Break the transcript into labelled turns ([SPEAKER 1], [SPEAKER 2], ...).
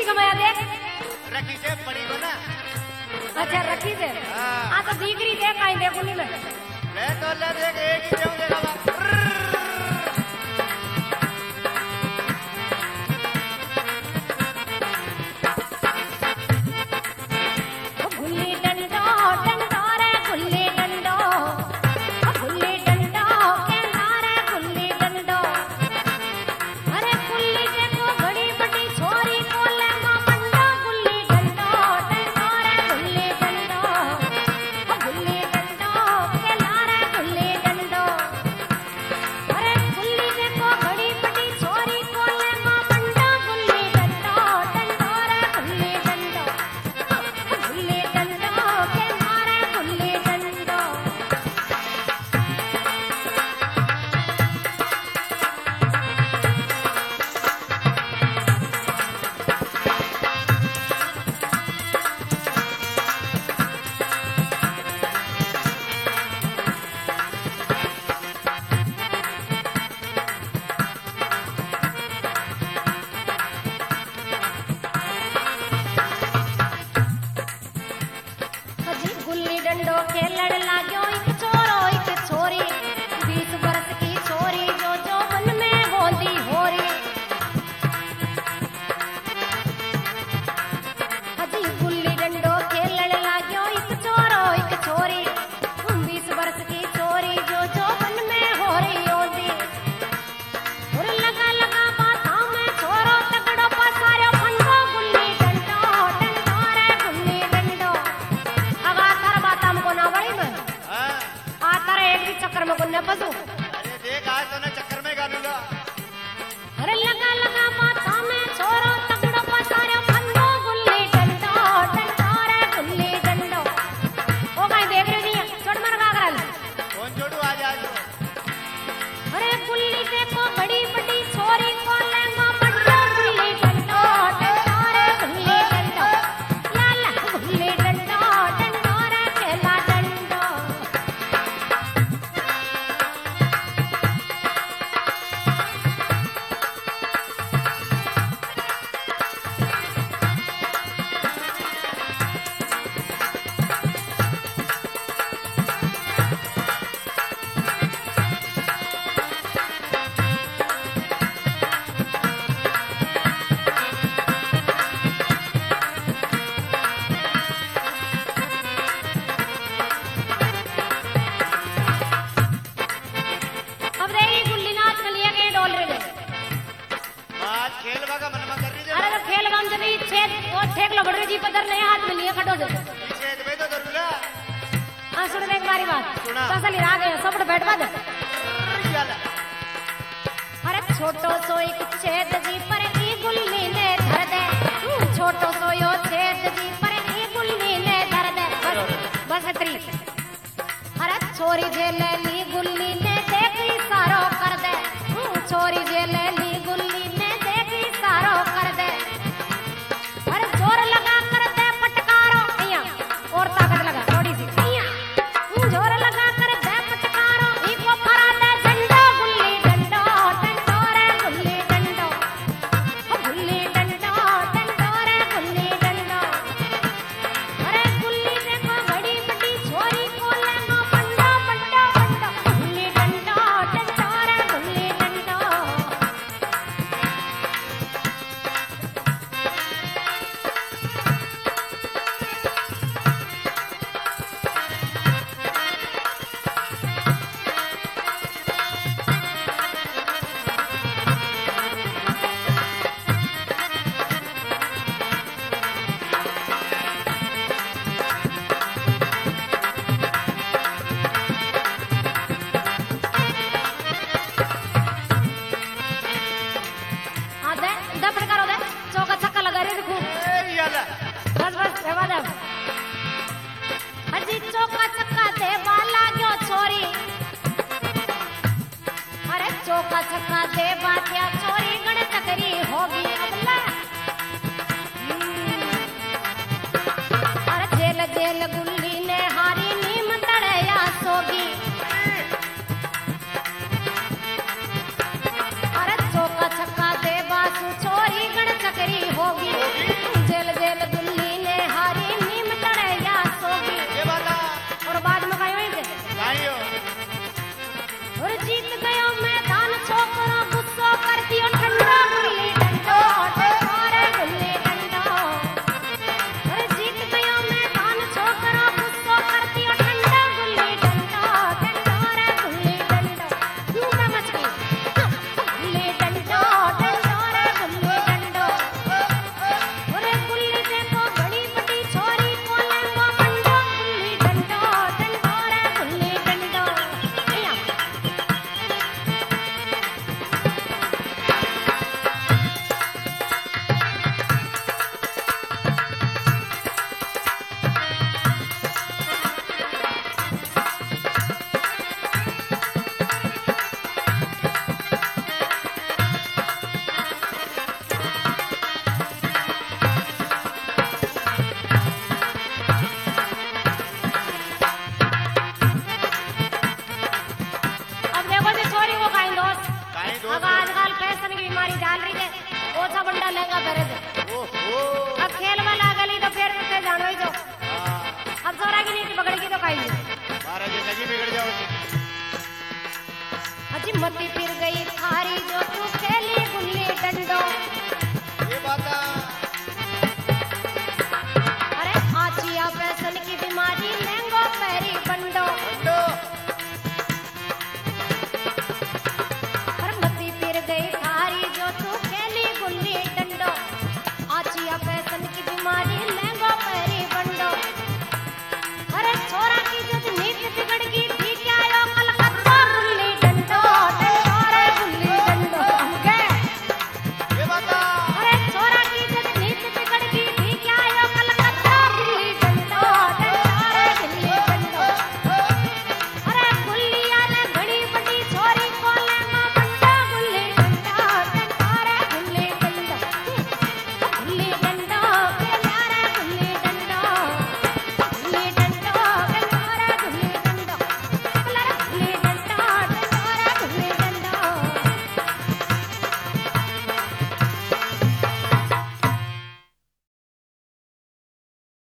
[SPEAKER 1] कमाया देख
[SPEAKER 2] रखी से पड़ी हो ना।
[SPEAKER 1] अच्छा रखी से हाँ तो दीकरी देख कहीं देखो नहीं मैं
[SPEAKER 2] ले तो ले देख एक ही देख देखा
[SPEAKER 1] छोटो सो एक छेद जी पर ई गुल्ली ने धर दे छोटो सो यो छेद जी पर ई गुल्ली ने धर दे बस इतनी अरे छोरी जे ले ली गुल्ली ने देख इशारो कर दे छोरी जे ले ली गुल्ली ने देख इशारो कर दे अरे जोर लगा कर दे फटकारो अइया और ताकत लगा थोड़ी सी अइया जोर लगा कर दे फटकारो ई को फरा दे झंडा गुल्ली डंडो डंडो रे गुल्ली डंडो गुल्ली डंडो डंडो रे गुल्ली डंडो अरे गुल्ली देखो बड़ी बड़ी छोरी को ले नो बंडो बंडो
[SPEAKER 2] दोस्त
[SPEAKER 1] अब आजकल फैशन की बीमारी डाल रही है ओछा बंडा लहंगा पहरे दे
[SPEAKER 2] ओहो
[SPEAKER 1] अब खेल में लागली तो फिर उसे जानो ही जो
[SPEAKER 2] हाँ
[SPEAKER 1] अब सोरा की नीति पकड़ेगी तो खाई
[SPEAKER 2] महाराज जिंदगी बिगड़ जाओगी
[SPEAKER 1] अजी मती